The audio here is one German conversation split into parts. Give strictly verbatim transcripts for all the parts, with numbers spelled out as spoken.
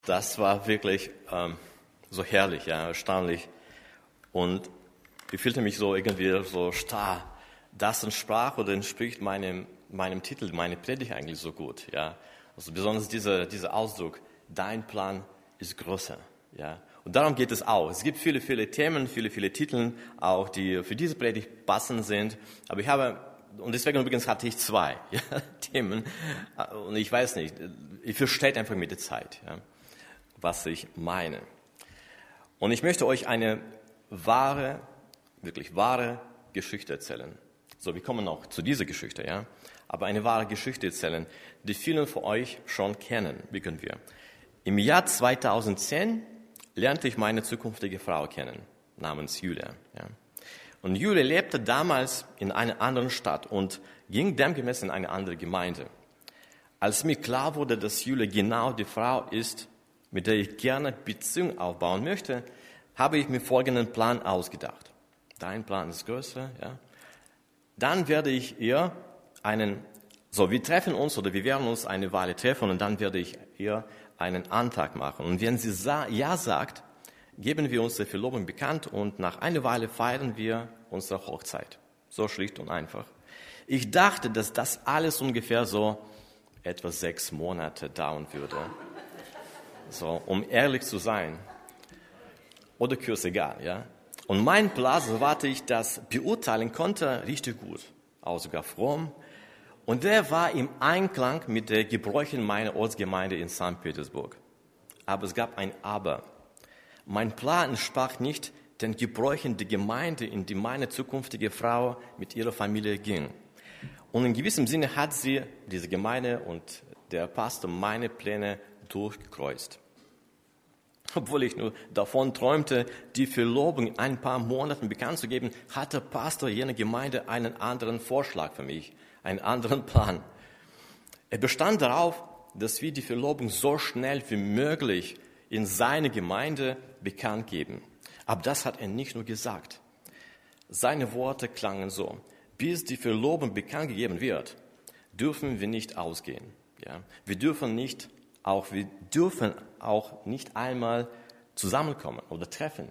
Das war wirklich ähm, so herrlich, ja, erstaunlich. Und ich fühlte mich so irgendwie so starr. Das entsprach oder entspricht meinem, meinem Titel, meine Predigt eigentlich so gut. Ja. Also besonders dieser, dieser Ausdruck, dein Plan ist größer. Ja. Und darum geht es auch. Es gibt viele, viele Themen, viele, viele Titel, auch die für diese Predigt passend sind. Aber ich habe, und deswegen übrigens hatte ich zwei ja, Themen. Und ich weiß nicht, ich verstehe einfach mit der Zeit, ja, was ich meine. Und ich möchte euch eine wahre, wirklich wahre Geschichte erzählen. So, wir kommen auch zu dieser Geschichte, ja. Aber eine wahre Geschichte erzählen, die viele von euch schon kennen, wissen wir. Im Jahr zweitausendzehn lernte ich meine zukünftige Frau kennen, namens Julia, ja. Und Julia lebte damals in einer anderen Stadt und ging demgemäß in eine andere Gemeinde. Als mir klar wurde, dass Julia genau die Frau ist, mit der ich gerne Beziehung aufbauen möchte, habe ich mir folgenden Plan ausgedacht. Dein Plan ist größer, ja. Dann werde ich ihr einen, so wir treffen uns oder wir werden uns eine Weile treffen und dann werde ich ihr einen Antrag machen. Und wenn sie sa- ja sagt, geben wir uns die Verlobung bekannt und nach einer Weile feiern wir unsere Hochzeit. So schlicht und einfach. Ich dachte, dass das alles ungefähr so etwa sechs Monate dauern würde. So, um ehrlich zu sein. Oder kürzer, egal, ja. Und mein Plan, soweit ich das beurteilen konnte, richtig gut. Auch sogar fromm. Und der war im Einklang mit den Gebräuchen meiner Ortsgemeinde in Sankt Petersburg. Aber es gab ein Aber. Mein Plan entsprach nicht den Gebräuchen der Gemeinde, in die meine zukünftige Frau mit ihrer Familie ging. Und in gewissem Sinne hat sie, diese Gemeinde und der Pastor, meine Pläne durchgekreuzt. Obwohl ich nur davon träumte, die Verlobung in ein paar Monaten bekannt zu geben, hatte Pastor jener Gemeinde einen anderen Vorschlag für mich, einen anderen Plan. Er bestand darauf, dass wir die Verlobung so schnell wie möglich in seine Gemeinde bekannt geben. Aber das hat er nicht nur gesagt. Seine Worte klangen so: Bis die Verlobung bekannt gegeben wird, dürfen wir nicht ausgehen. Ja? Wir dürfen nicht Auch wir dürfen auch nicht einmal zusammenkommen oder treffen.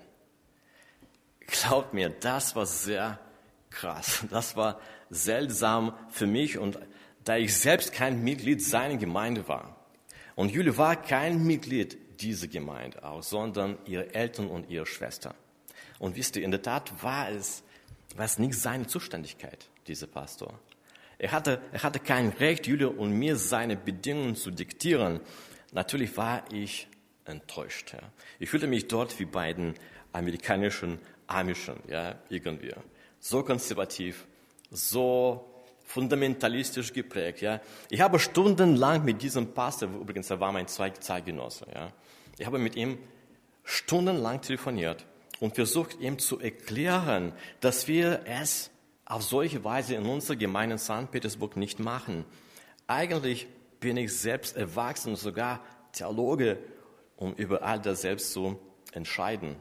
Glaubt mir, das war sehr krass. Das war seltsam für mich, und da ich selbst kein Mitglied seiner Gemeinde war. Und Julia war kein Mitglied dieser Gemeinde auch, sondern ihre Eltern und ihre Schwester. Und wisst ihr, in der Tat war es, war es nicht seine Zuständigkeit, dieser Pastor. Er hatte, er hatte kein Recht, Julia und mir seine Bedingungen zu diktieren. Natürlich war ich enttäuscht. Ja. Ich fühlte mich dort wie bei den amerikanischen Amischen, ja, irgendwie. So konservativ, so fundamentalistisch geprägt. Ja. Ich habe stundenlang mit diesem Pastor, übrigens, er war mein Zeitgenosse, ja. Ich habe mit ihm stundenlang telefoniert und versucht, ihm zu erklären, dass wir es auf solche Weise in unserer Gemeinde in Sankt Petersburg nicht machen. Eigentlich bin ich selbst erwachsen, sogar Theologe, um über all das selbst zu entscheiden.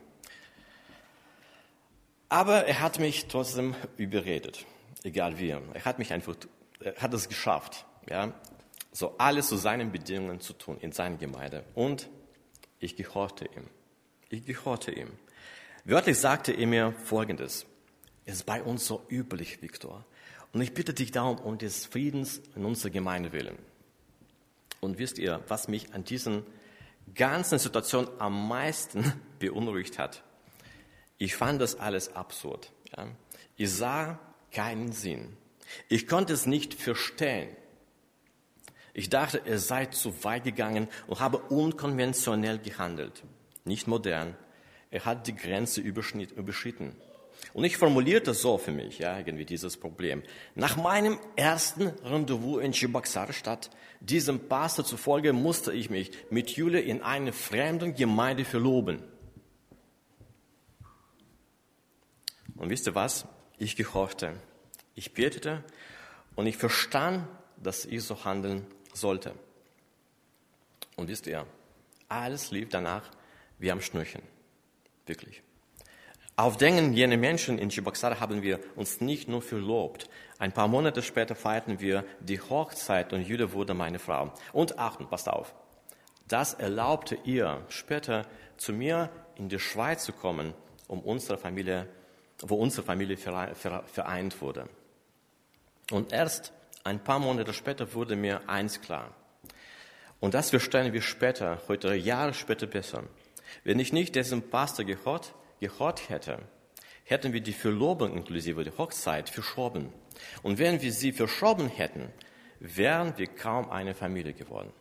Aber er hat mich trotzdem überredet, egal wie. Er hat mich einfach, er hat es geschafft, ja, so alles zu seinen Bedingungen zu tun in seiner Gemeinde. Und ich gehorchte ihm. Ich gehorchte ihm. Wörtlich sagte er mir Folgendes: Es ist bei uns so üblich, Viktor. Und ich bitte dich darum, um des Friedens in unserer Gemeinde willen. Und wisst ihr, was mich an diesen ganzen Situation am meisten beunruhigt hat? Ich fand das alles absurd. Ja? Ich sah keinen Sinn. Ich konnte es nicht verstehen. Ich dachte, er sei zu weit gegangen und habe unkonventionell gehandelt. Nicht modern. Er hat die Grenze überschritten. Und ich formulierte so für mich, ja, irgendwie dieses Problem. Nach meinem ersten Rendezvous in Cheboksar-Stadt, diesem Pastor zufolge, musste ich mich mit Julia in einer fremden Gemeinde verloben. Und wisst ihr was? Ich gehorchte. Ich betete und ich verstand, dass ich so handeln sollte. Und wisst ihr, alles lief danach wie am Schnürchen. Wirklich. Auf Drängen jener Menschen in Cheboksar haben wir uns nicht nur verlobt. Ein paar Monate später feierten wir die Hochzeit und Julia wurde meine Frau. Und achten, passt auf, Das erlaubte ihr, später zu mir in die Schweiz zu kommen, um unsere Familie, wo unsere Familie vereint wurde. Und erst ein paar Monate später wurde mir eins klar. Und das verstehen wir später, heute Jahre später besser. Wenn ich nicht diesem Pastor gehört, gehört hätte, hätten wir die Verlobung inklusive die Hochzeit verschoben. Und wenn wir sie verschoben hätten, wären wir kaum eine Familie geworden.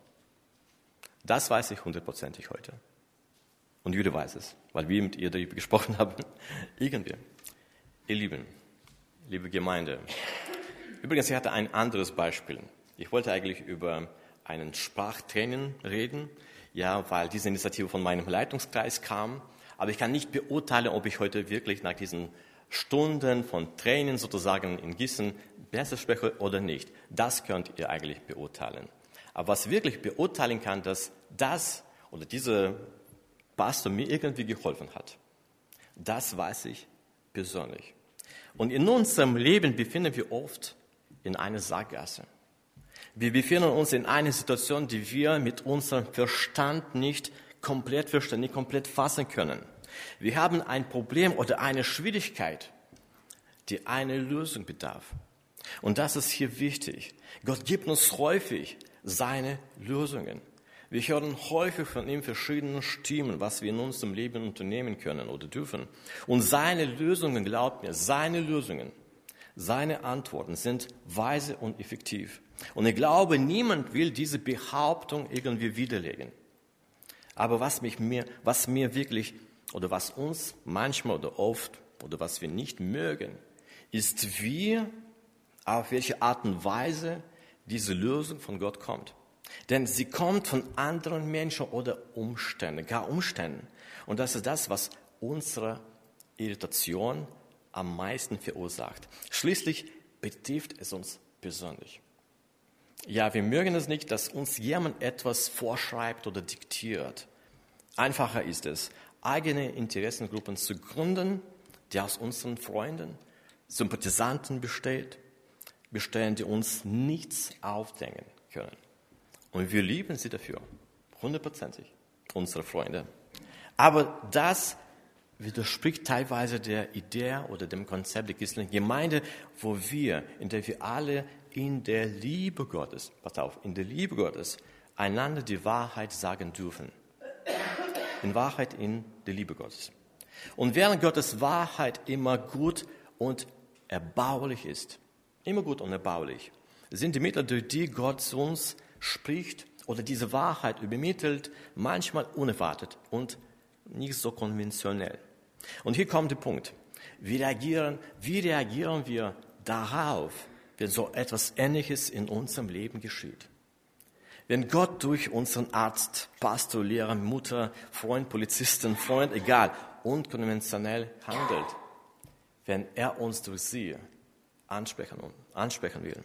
Das weiß ich hundertprozentig heute. Und Jude weiß es, weil wir mit ihr darüber gesprochen haben. Irgendwie. Ihr Lieben, liebe Gemeinde. Übrigens, ich hatte ein anderes Beispiel. Ich wollte eigentlich über einen Sprachtraining reden, ja, weil diese Initiative von meinem Leitungskreis kam. Aber ich kann nicht beurteilen, ob ich heute wirklich nach diesen Stunden von Training sozusagen in Gießen besser spreche oder nicht. Das könnt ihr eigentlich beurteilen. Aber was wirklich beurteilen kann, dass das oder dieser Pastor mir irgendwie geholfen hat, das weiß ich persönlich. Und in unserem Leben befinden wir oft in einer Sackgasse. Wir befinden uns in einer Situation, die wir mit unserem Verstand nicht komplett verstehen, nicht komplett fassen können. Wir haben ein Problem oder eine Schwierigkeit, die eine Lösung bedarf. Und das ist hier wichtig. Gott gibt uns häufig seine Lösungen. Wir hören häufig von ihm verschiedene Stimmen, was wir in unserem Leben unternehmen können oder dürfen. Und seine Lösungen, glaubt mir, seine Lösungen, seine Antworten sind weise und effektiv. Und ich glaube, niemand will diese Behauptung irgendwie widerlegen. Aber was, mich mir, was mir wirklich oder was uns manchmal oder oft oder was wir nicht mögen, ist, wie, auf welche Art und Weise diese Lösung von Gott kommt. Denn sie kommt von anderen Menschen oder Umständen, gar Umständen. Und das ist das, was unsere Irritation am meisten verursacht. Schließlich betrifft es uns persönlich. Ja, wir mögen es nicht, dass uns jemand etwas vorschreibt oder diktiert. Einfacher ist es, eigene Interessengruppen zu gründen, die aus unseren Freunden, Sympathisanten besteht, bestehen, die uns nichts aufdenken können. Und wir lieben sie dafür, hundertprozentig, unsere Freunde. Aber das widerspricht teilweise der Idee oder dem Konzept der christlichen Gemeinde, wo wir, in der wir alle in der Liebe Gottes, pass auf, in der Liebe Gottes einander die Wahrheit sagen dürfen. In Wahrheit in der Liebe Gottes. Und während Gottes Wahrheit immer gut und erbaulich ist, immer gut und erbaulich, sind die Mittel, durch die Gott zu uns spricht oder diese Wahrheit übermittelt, manchmal unerwartet und nicht so konventionell. Und hier kommt der Punkt. Wie reagieren, wie reagieren wir darauf, wenn so etwas Ähnliches in unserem Leben geschieht? Wenn Gott durch unseren Arzt, Pastor, Lehrer, Mutter, Freund, Polizisten, Freund, egal, unkonventionell handelt, wenn er uns durch sie ansprechen, ansprechen will.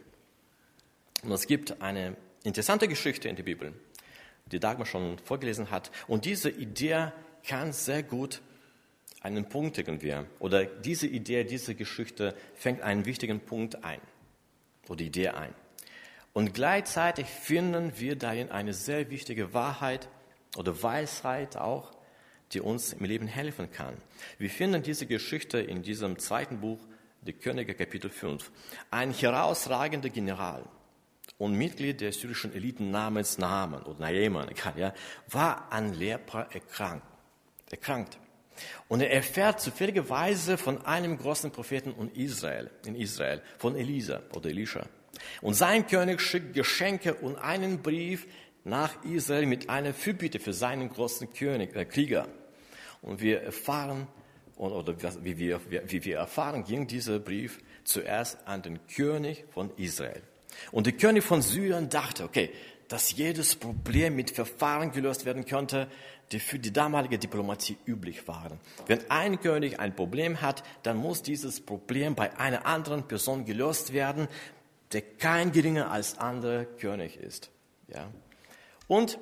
Und es gibt eine interessante Geschichte in der Bibel, die Dagmar schon vorgelesen hat. Und diese Idee kann sehr gut einen Punkt irgendwie, oder diese Idee, diese Geschichte fängt einen wichtigen Punkt ein, oder Idee ein. Und gleichzeitig finden wir darin eine sehr wichtige Wahrheit oder Weisheit auch, die uns im Leben helfen kann. Wir finden diese Geschichte in diesem zweiten Buch, die Könige, Kapitel fünf. Ein herausragender General und Mitglied der syrischen Eliten namens Naaman oder Naaman, ja, war an Lepra erkrankt. erkrankt. Und er erfährt zufälligerweise von einem großen Propheten in Israel, in Israel, von Elisa oder Elisha. Und sein König schickt Geschenke und einen Brief nach Israel mit einer Fürbitte für seinen großen König, äh, Krieger. Und wir erfahren, oder wie wir, wie wir erfahren, ging dieser Brief zuerst an den König von Israel. Und der König von Syrien dachte, okay, dass jedes Problem mit Verfahren gelöst werden könnte, die für die damalige Diplomatie üblich waren. Wenn ein König ein Problem hat, dann muss dieses Problem bei einer anderen Person gelöst werden, der kein geringer als anderer König ist. Ja? Und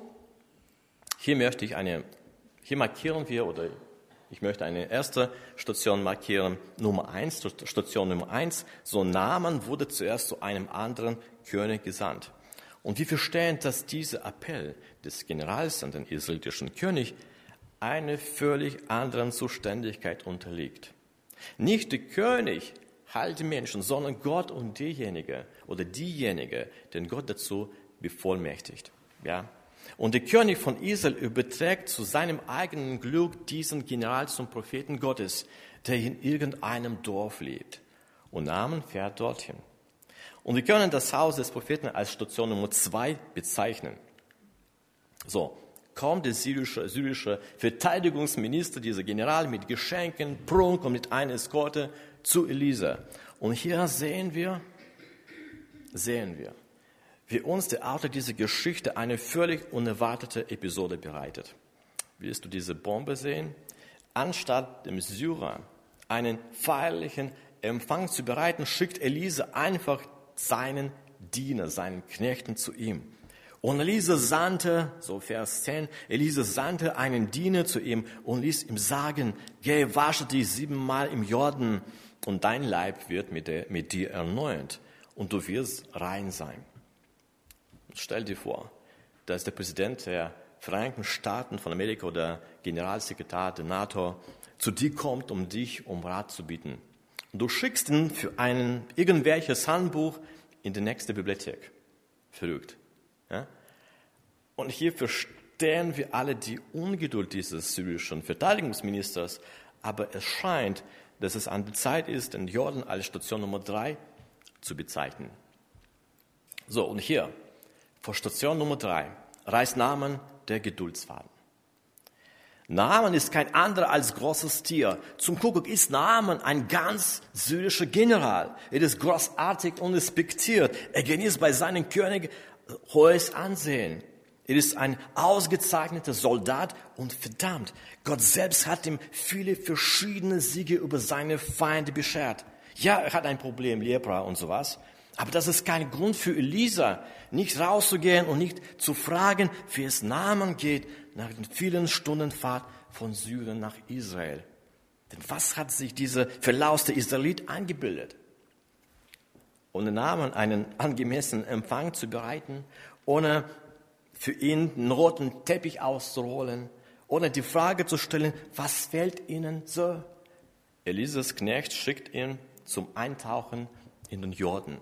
hier möchte ich eine, hier markieren wir, oder ich möchte eine erste Station markieren, Nummer eins, Station Nummer eins. So Naaman wurde zuerst zu einem anderen König gesandt. Und wir verstehen, dass dieser Appell des Generals an den israelitischen König einer völlig anderen Zuständigkeit unterliegt. Nicht der König heilt die Menschen, sondern Gott und derjenige oder diejenige, den Gott dazu bevollmächtigt. Ja? Und der König von Israel überträgt zu seinem eigenen Glück diesen General zum Propheten Gottes, der in irgendeinem Dorf lebt. Und Naaman fährt dorthin. Und wir können das Haus des Propheten als Station Nummer zwei bezeichnen. So, kommt der syrische, syrische Verteidigungsminister, dieser General, mit Geschenken, Prunk und mit einer Eskorte zu Elisa. Und hier sehen wir, sehen wir, wie uns der Autor dieser Geschichte eine völlig unerwartete Episode bereitet. Willst du diese Bombe sehen? Anstatt dem Syrer einen feierlichen Empfang zu bereiten, schickt Elisa einfach seinen Diener, seinen Knechten zu ihm. Und Elisa sandte, so Vers zehn, Elisa sandte einen Diener zu ihm und ließ ihm sagen, geh, wasche dich siebenmal im Jordan und dein Leib wird mit, der, mit dir erneuert und du wirst rein sein. Stell dir vor, dass der Präsident der Vereinigten Staaten von Amerika oder Generalsekretär der NATO zu dir kommt, um dich um Rat zu bitten. Und du schickst ihn für ein irgendwelches Handbuch in die nächste Bibliothek. Verrückt. Ja? Und hier verstehen wir alle die Ungeduld dieses syrischen Verteidigungsministers, aber es scheint, dass es an der Zeit ist, den Jordan als Station Nummer drei zu bezeichnen. So, und hier, vor Station Nummer drei, reißt Naaman der Geduldsfaden. Naaman ist kein anderer als großes Tier. Zum Kuckuck ist Naaman ein ganz syrischer General. Er ist großartig und respektiert. Er genießt bei seinem König hohes Ansehen. Er ist ein ausgezeichneter Soldat und verdammt, Gott selbst hat ihm viele verschiedene Siege über seine Feinde beschert. Ja, er hat ein Problem, Lepra und sowas. Aber das ist kein Grund für Elisa, nicht rauszugehen und nicht zu fragen, wie es Naaman geht nach den vielen Stunden Fahrt von Syrien nach Israel. Denn was hat sich dieser verlauste Israelit eingebildet? Ohne Naaman einen angemessenen Empfang zu bereiten, ohne für ihn einen roten Teppich auszurollen, ohne die Frage zu stellen, was fällt Ihnen so? Elisas Knecht schickt ihn zum Eintauchen in den Jordan.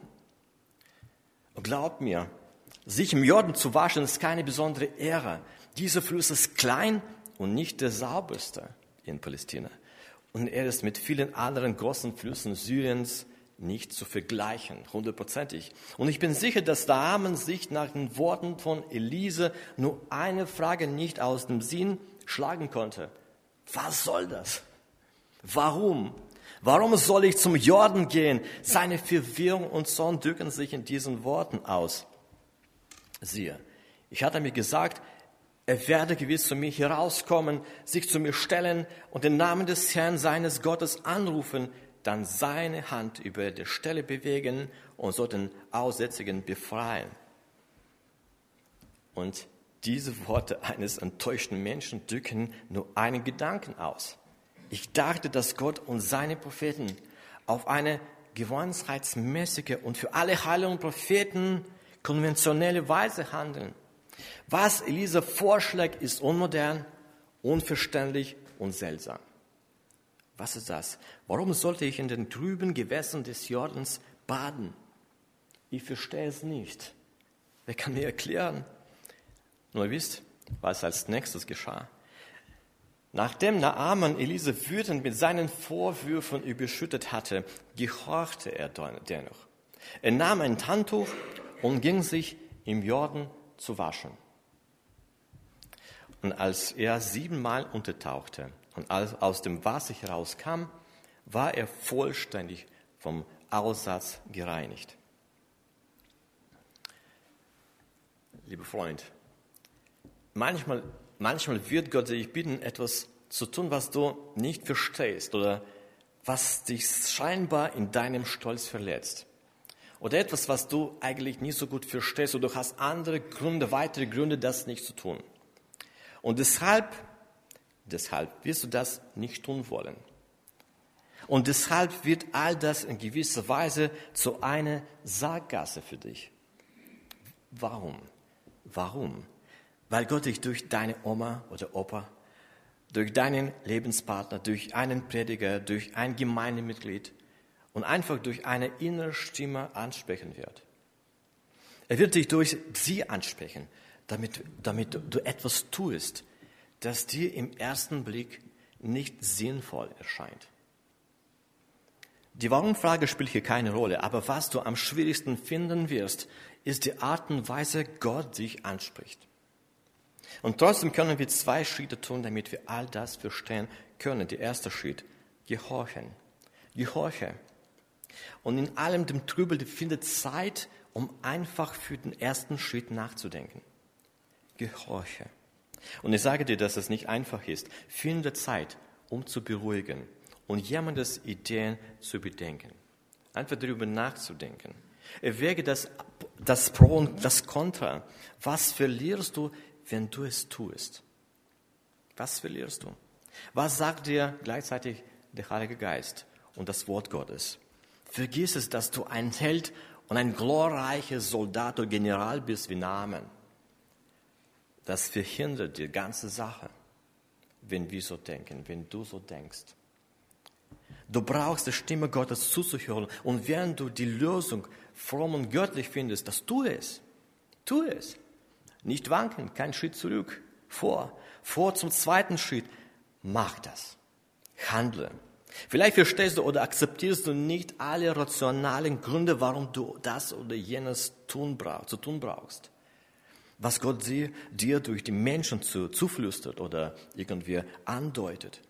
Und glaubt mir, sich im Jordan zu waschen, ist keine besondere Ehre. Dieser Fluss ist klein und nicht der sauberste in Palästina. Und er ist mit vielen anderen großen Flüssen Syriens nicht zu vergleichen, hundertprozentig. Und ich bin sicher, dass Naaman sich nach den Worten von Elisa nur eine Frage nicht aus dem Sinn schlagen konnte. Was soll das? Warum? Warum soll ich zum Jordan gehen? Seine Verwirrung und Zorn drücken sich in diesen Worten aus. Siehe, ich hatte mir gesagt, er werde gewiss zu mir herauskommen, sich zu mir stellen und den Namen des Herrn seines Gottes anrufen, dann seine Hand über der Stelle bewegen und so den Aussätzigen befreien. Und diese Worte eines enttäuschten Menschen drücken nur einen Gedanken aus. Ich dachte, dass Gott und seine Propheten auf eine gewohnheitsmäßige und für alle heiligen Propheten konventionelle Weise handeln. Was Elisa vorschlägt, ist unmodern, unverständlich und seltsam. Was ist das? Warum sollte ich in den trüben Gewässern des Jordans baden? Ich verstehe es nicht. Wer kann mir erklären? Nur ihr wisst, was als nächstes geschah. Nachdem Naaman Elisa wütend mit seinen Vorwürfen überschüttet hatte, gehorchte er dennoch. Er nahm ein Handtuch und ging sich im Jordan zu waschen. Und als er siebenmal untertauchte und aus dem Wasser herauskam, war er vollständig vom Aussatz gereinigt. Lieber Freund, manchmal, manchmal wird Gott dich bitten, etwas zu tun, was du nicht verstehst oder was dich scheinbar in deinem Stolz verletzt. Oder etwas, was du eigentlich nicht so gut verstehst oder du hast andere Gründe, weitere Gründe, das nicht zu tun. Und deshalb, deshalb wirst du das nicht tun wollen. Und deshalb wird all das in gewisser Weise zu einer Sackgasse für dich. Warum? Warum? Weil Gott dich durch deine Oma oder Opa, durch deinen Lebenspartner, durch einen Prediger, durch ein Gemeindemitglied und einfach durch eine innere Stimme ansprechen wird. Er wird dich durch sie ansprechen, damit, damit du etwas tust, das dir im ersten Blick nicht sinnvoll erscheint. Die Warum-Frage spielt hier keine Rolle, aber was du am schwierigsten finden wirst, ist die Art und Weise, Gott dich anspricht. Und trotzdem können wir zwei Schritte tun, damit wir all das verstehen können. Der erste Schritt, gehorchen. Gehorche. Und in allem dem Trübel findet Zeit, um einfach für den ersten Schritt nachzudenken. Gehorche. Und ich sage dir, dass es nicht einfach ist. Finde Zeit, um zu beruhigen und jemandes Ideen zu bedenken. Einfach darüber nachzudenken. Erwäge das, das Pro und das Contra. Was verlierst du, wenn du es tust? Was verlierst du? Was sagt dir gleichzeitig der Heilige Geist und das Wort Gottes? Vergiss es, dass du ein Held und ein glorreicher Soldat oder General bist wie Naaman. Das verhindert die ganze Sache, wenn wir so denken, wenn du so denkst. Du brauchst die Stimme Gottes zuzuhören und wenn du die Lösung fromm und göttlich findest, das tu es. Tu es. Nicht wanken, kein Schritt zurück. Vor. Vor zum zweiten Schritt. Mach das. Handle. Vielleicht verstehst du oder akzeptierst du nicht alle rationalen Gründe, warum du das oder jenes tun brauch, zu tun brauchst. Was Gott dir, dir durch die Menschen zu, zuflüstert oder irgendwie andeutet.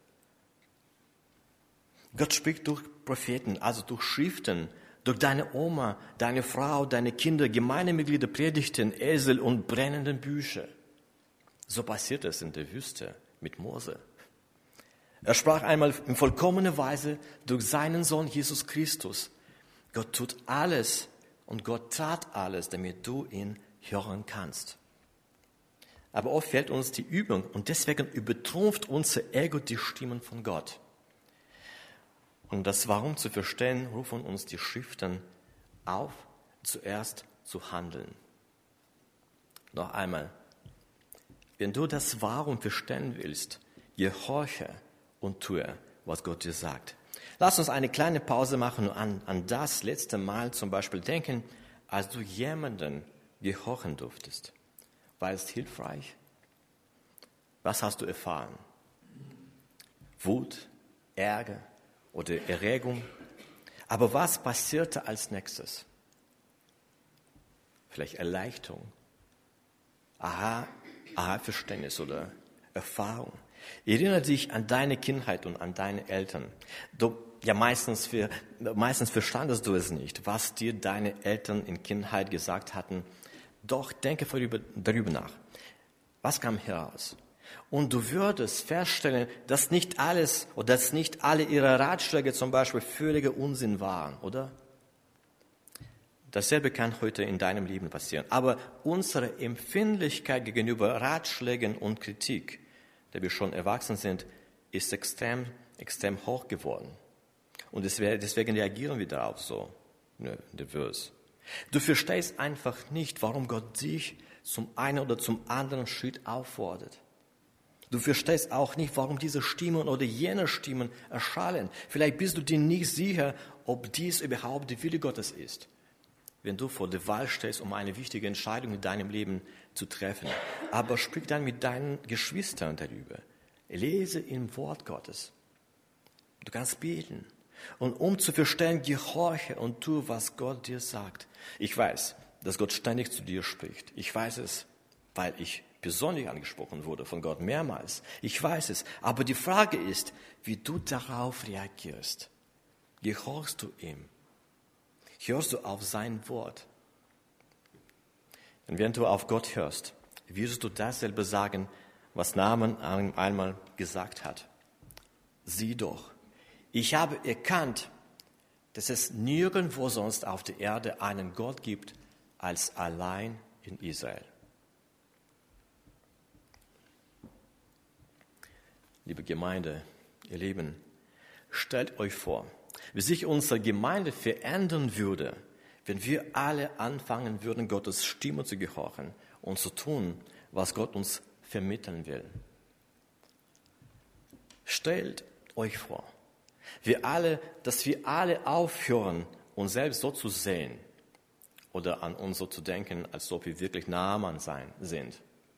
Gott spricht durch Propheten, also durch Schriften, durch deine Oma, deine Frau, deine Kinder, Gemeindemitglieder, Predigten, Esel und brennenden Bücher. So passiert es in der Wüste mit Mose. Er sprach einmal in vollkommener Weise durch seinen Sohn Jesus Christus. Gott tut alles und Gott tat alles, damit du ihn hören kannst. Aber oft fehlt uns die Übung und deswegen übertrumpft unser Ego die Stimmen von Gott. Um das Warum zu verstehen, rufen uns die Schriften auf, zuerst zu handeln. Noch einmal, wenn du das Warum verstehen willst, gehorche und tue, was Gott dir sagt. Lass uns eine kleine Pause machen und an, an das letzte Mal zum Beispiel denken, als du jemanden gehorchen durftest. War es hilfreich? Was hast du erfahren? Wut, Ärger oder Erregung? Aber was passierte als nächstes? Vielleicht Erleichterung, Aha, Aha-Verständnis oder Erfahrung. Erinnere dich an deine Kindheit und an deine Eltern. Du, ja, meistens, für, meistens verstandest du es nicht, was dir deine Eltern in Kindheit gesagt hatten. Doch denke darüber, darüber nach. Was kam heraus? Und du würdest feststellen, dass nicht alles oder dass nicht alle ihre Ratschläge zum Beispiel völliger Unsinn waren, oder? Dasselbe kann heute in deinem Leben passieren. Aber unsere Empfindlichkeit gegenüber Ratschlägen und Kritik, da wir schon erwachsen sind, ist extrem, extrem hoch geworden. Und deswegen reagieren wir darauf so nervös. Du verstehst einfach nicht, warum Gott dich zum einen oder zum anderen Schritt auffordert. Du verstehst auch nicht, warum diese Stimmen oder jene Stimmen erschallen. Vielleicht bist du dir nicht sicher, ob dies überhaupt der Wille Gottes ist. Wenn du vor der Wahl stehst, um eine wichtige Entscheidung in deinem Leben zu treffen. Aber sprich dann mit deinen Geschwistern darüber. Lese im Wort Gottes. Du kannst beten. Und um zu verstehen, gehorche und tue, was Gott dir sagt. Ich weiß, dass Gott ständig zu dir spricht. Ich weiß es, weil ich persönlich angesprochen wurde von Gott mehrmals. Ich weiß es. Aber die Frage ist, wie du darauf reagierst. Gehorchst du ihm? Hörst du auf sein Wort? Und wenn du auf Gott hörst, wirst du dasselbe sagen, was Naaman einmal gesagt hat. Sieh doch, ich habe erkannt, dass es nirgendwo sonst auf der Erde einen Gott gibt, als allein in Israel. Liebe Gemeinde, ihr Lieben, stellt euch vor, wie sich unsere Gemeinde verändern würde, wenn wir alle anfangen würden, Gottes Stimme zu gehorchen und zu tun, was Gott uns vermitteln will. Stellt euch vor, wir alle, dass wir alle aufhören, uns selbst so zu sehen oder an uns so zu denken, als ob wir wirklich Naaman sein sind.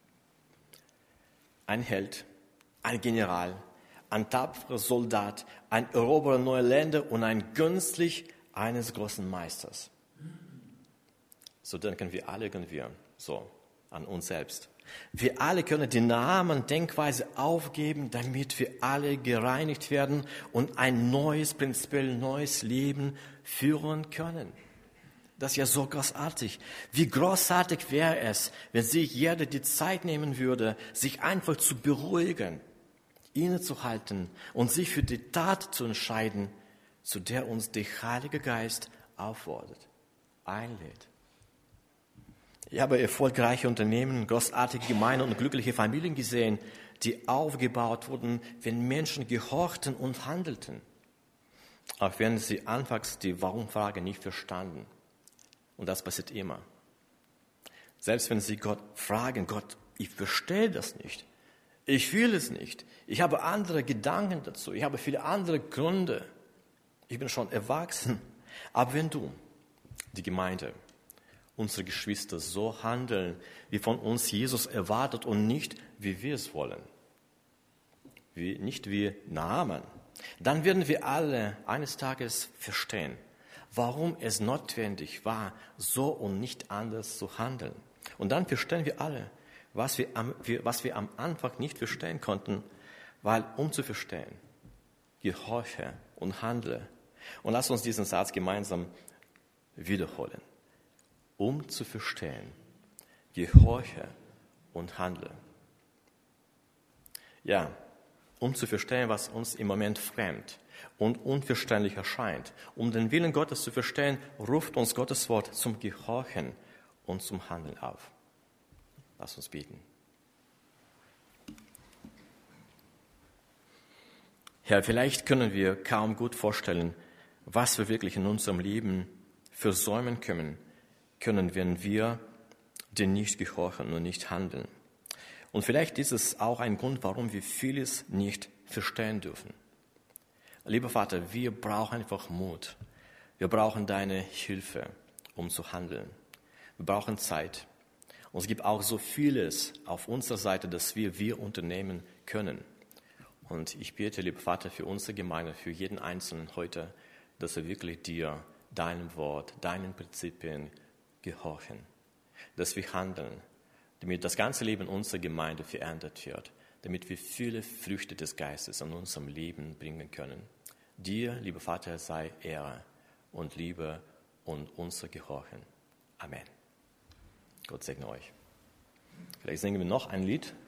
Ein Held, ein General, ein tapferer Soldat, ein Eroberer neuer Länder und ein Günstling eines großen Meisters. So denken wir alle irgendwie so an uns selbst. Wir alle können die Naaman-Denkweise aufgeben, damit wir alle gereinigt werden und ein neues, prinzipiell neues Leben führen können. Das ist ja so großartig. Wie großartig wäre es, wenn sich jeder die Zeit nehmen würde, sich einfach zu beruhigen, innezuhalten und sich für die Tat zu entscheiden, zu der uns der Heilige Geist auffordert, einlädt. Ich habe erfolgreiche Unternehmen, großartige Gemeinden und glückliche Familien gesehen, die aufgebaut wurden, wenn Menschen gehorchten und handelten, auch wenn sie anfangs die Warum-Frage nicht verstanden. Und das passiert immer. Selbst wenn sie Gott fragen, Gott, ich verstehe das nicht, ich fühle es nicht, ich habe andere Gedanken dazu, ich habe viele andere Gründe, ich bin schon erwachsen. Aber wenn du, die Gemeinde, unsere Geschwister so handeln, wie von uns Jesus erwartet und nicht, wie wir es wollen, wie, nicht wie Naaman, dann werden wir alle eines Tages verstehen, warum es notwendig war, so und nicht anders zu handeln. Und dann verstehen wir alle, was wir am, was wir am Anfang nicht verstehen konnten, weil um zu verstehen, gehorche und handle. Und lass uns diesen Satz gemeinsam wiederholen. Um zu verstehen, gehorche und handle. Ja, um zu verstehen, was uns im Moment fremd und unverständlich erscheint. Um den Willen Gottes zu verstehen, ruft uns Gottes Wort zum Gehorchen und zum Handeln auf. Lass uns beten. Herr, vielleicht können wir kaum gut vorstellen, was wir wirklich in unserem Leben versäumen können, können, wenn wir dir nicht gehorchen und nicht handeln. Und vielleicht ist es auch ein Grund, warum wir vieles nicht verstehen dürfen. Lieber Vater, wir brauchen einfach Mut. Wir brauchen deine Hilfe, um zu handeln. Wir brauchen Zeit. Und es gibt auch so vieles auf unserer Seite, das wir, wir unternehmen können. Und ich bete, lieber Vater, für unsere Gemeinde, für jeden Einzelnen heute, dass wir wirklich dir, deinem Wort, deinen Prinzipien gehorchen. Dass wir handeln, damit das ganze Leben unserer Gemeinde verändert wird, damit wir viele Früchte des Geistes an unserem Leben bringen können. Dir, lieber Vater, sei Ehre und Liebe und unser Gehorchen. Amen. Gott segne euch. Vielleicht singen wir noch ein Lied.